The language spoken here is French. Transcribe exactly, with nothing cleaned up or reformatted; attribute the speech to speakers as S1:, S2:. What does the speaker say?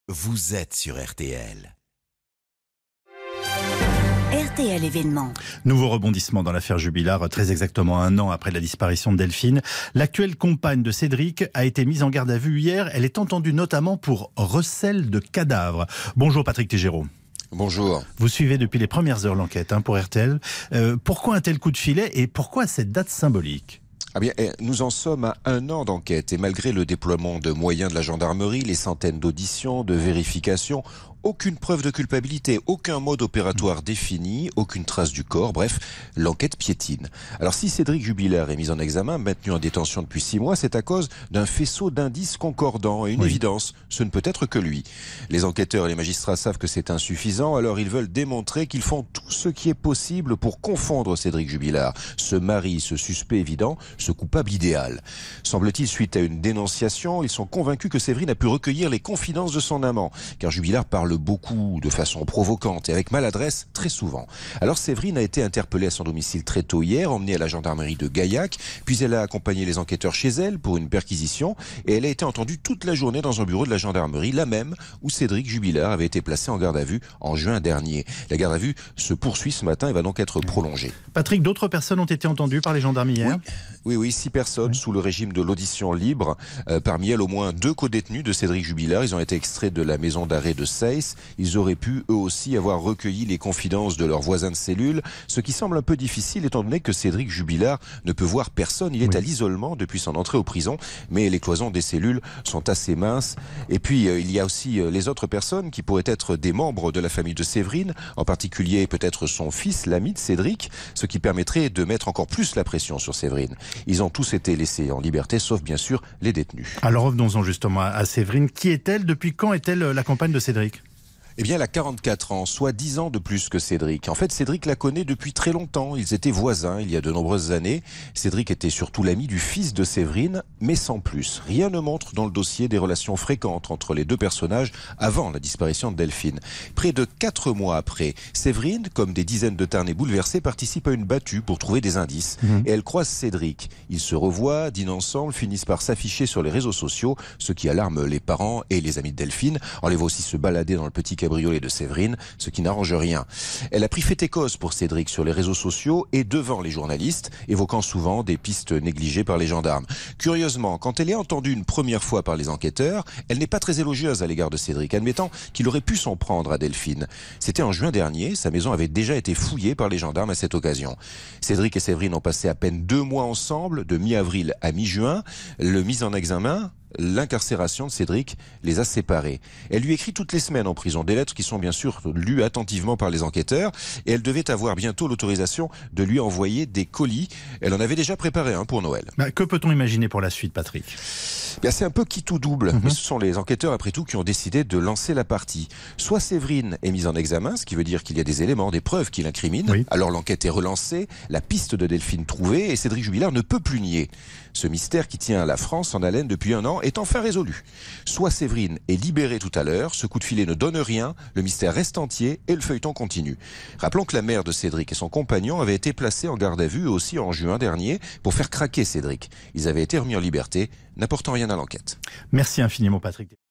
S1: Vous êtes sur R T L.
S2: R T L événement.
S3: Nouveau rebondissement dans l'affaire Jubilard, très exactement un an après la disparition de Delphine. L'actuelle compagne de Cédric a été mise en garde à vue hier. Elle est entendue notamment pour recel de cadavres. Bonjour Patrick Tégéraud.
S4: Bonjour.
S3: Vous suivez depuis les premières heures l'enquête hein, pour R T L. Euh, pourquoi un tel coup de filet et pourquoi cette date symbolique ?
S4: Ah bien, nous en sommes à un an d'enquête et malgré le déploiement de moyens de la gendarmerie, les centaines d'auditions, de vérifications, aucune preuve de culpabilité, aucun mode opératoire défini, aucune trace du corps, bref, l'enquête piétine. Alors si Cédric Jubilard est mis en examen, maintenu en détention depuis six mois, c'est à cause d'un faisceau d'indices concordants et une
S3: oui.
S4: évidence, ce ne peut être que lui. Les enquêteurs et les magistrats savent que c'est insuffisant, alors ils veulent démontrer qu'ils font tout ce qui est possible pour confondre Cédric Jubilard, ce mari, ce suspect évident, ce coupable idéal. Semble-t-il, suite à une dénonciation, ils sont convaincus que Séverine a pu recueillir les confidences de son amant, car Jubilard parle beaucoup, de façon provocante et avec maladresse très souvent. Alors Séverine a été interpellée à son domicile très tôt hier, emmenée à la gendarmerie de Gaillac, puis elle a accompagné les enquêteurs chez elle pour une perquisition et elle a été entendue toute la journée dans un bureau de la gendarmerie, la même où Cédric Jubilard avait été placé en garde à vue en juin dernier. La garde à vue se poursuit ce matin et va donc être prolongée.
S3: Patrick, d'autres personnes ont été entendues par les gendarmes hier ?
S4: Oui. Oui, oui, six personnes oui. sous le régime de l'audition libre. Euh, parmi elles, au moins deux codétenus de Cédric Jubilard. Ils ont été extraits de la maison d'arrêt de Seyss. Ils auraient pu, eux aussi, avoir recueilli les confidences de leurs voisins de cellule, ce qui semble un peu difficile étant donné que Cédric Jubilard ne peut voir personne. Il est oui. à l'isolement depuis son entrée aux prisons, mais les cloisons des cellules sont assez minces. Et puis, euh, il y a aussi euh, les autres personnes qui pourraient être des membres de la famille de Séverine, en particulier peut-être son fils, l'ami de Cédric, ce qui permettrait de mettre encore plus la pression sur Séverine. Ils ont tous été laissés en liberté, sauf bien sûr les détenus.
S3: Alors revenons-en justement à Séverine. Qui est-elle ? Depuis quand est-elle la compagne de Cédric ?
S4: Eh bien, elle a quarante-quatre ans, soit dix ans de plus que Cédric. En fait, Cédric la connaît depuis très longtemps. Ils étaient voisins il y a de nombreuses années. Cédric était surtout l'ami du fils de Séverine, mais sans plus. Rien ne montre dans le dossier des relations fréquentes entre les deux personnages avant la disparition de Delphine. Près de quatre mois après, Séverine, comme des dizaines de Tarnais bouleversés, participe à une battue pour trouver des indices. Mmh. Et elle croise Cédric. Ils se revoient, dînent ensemble, finissent par s'afficher sur les réseaux sociaux, ce qui alarme les parents et les amis de Delphine. On les voit aussi se balader dans le petit cabriolet de Séverine, ce qui n'arrange rien. Elle a pris fait et cause pour Cédric sur les réseaux sociaux et devant les journalistes, évoquant souvent des pistes négligées par les gendarmes. Curieusement, quand elle est entendue une première fois par les enquêteurs, elle n'est pas très élogieuse à l'égard de Cédric, admettant qu'il aurait pu s'en prendre à Delphine. C'était en juin dernier, sa maison avait déjà été fouillée par les gendarmes à cette occasion. Cédric et Séverine ont passé à peine deux mois ensemble, de mi-avril à mi-juin. Le mise en examen, l'incarcération de Cédric les a séparés. Elle lui écrit toutes les semaines en prison, des lettres qui sont bien sûr lues attentivement par les enquêteurs, et elle devait avoir bientôt l'autorisation de lui envoyer des colis. Elle en avait déjà préparé un pour Noël.
S3: Bah, que peut-on imaginer pour la suite, Patrick ?
S4: Bien, c'est un peu qui tout double, mmh. mais ce sont les enquêteurs après tout qui ont décidé de lancer la partie. Soit Séverine est mise en examen, ce qui veut dire qu'il y a des éléments, des preuves qui l'incriminent, oui. alors l'enquête est relancée, la piste de Delphine trouvée, et Cédric Jubilard ne peut plus nier. Ce mystère qui tient la France en haleine depuis un an est enfin résolu. Soit Séverine est libérée tout à l'heure, ce coup de filet ne donne rien, le mystère reste entier et le feuilleton continue. Rappelons que la mère de Cédric et son compagnon avaient été placés en garde à vue aussi en juin dernier pour faire craquer Cédric. Ils avaient été remis en liberté, n'apportant rien à l'enquête.
S3: Merci infiniment Patrick.